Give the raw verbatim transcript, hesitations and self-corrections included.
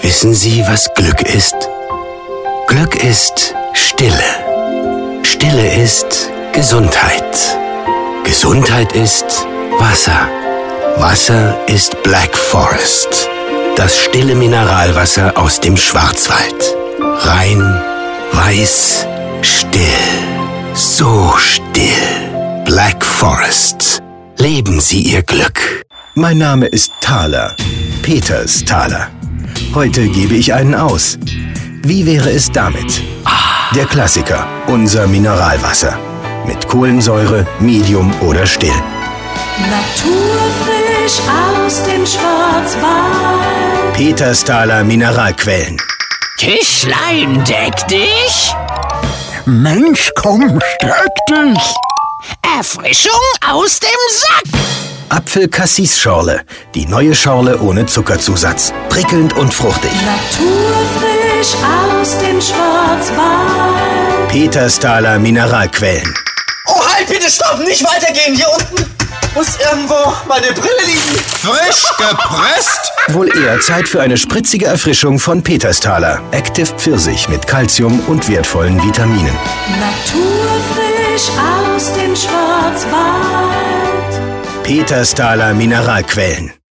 Wissen Sie, was Glück ist? Glück ist Stille. Stille ist Gesundheit. Gesundheit ist Wasser. Wasser ist Black Forest. Das stille Mineralwasser aus dem Schwarzwald. Rein, weiß, still. So still. Black Forest. Leben Sie Ihr Glück. Mein Name ist Thaler. Peters Thaler. Heute gebe ich einen aus. Wie wäre es damit? Der Klassiker, unser Mineralwasser. Mit Kohlensäure, Medium oder Still. Naturfrisch aus dem Schwarzwald. Peters Thaler Mineralquellen. Tischlein, deck dich. Mensch, komm, streck dich. Erfrischung aus dem Sack. Apfel-Cassis-Schorle. Die neue Schorle ohne Zuckerzusatz. Prickelnd und fruchtig. Naturfrisch aus dem Schwarzwald. Peters Thaler Mineralquellen. Oh, halt, bitte stopp, nicht weitergehen. Hier unten muss irgendwo meine Brille liegen. Frisch gepresst? Wohl eher Zeit für eine spritzige Erfrischung von Peters Thaler. Active Pfirsich mit Calcium und wertvollen Vitaminen. Naturfrisch aus dem Schwarzwald. Peters Thaler Mineralquellen.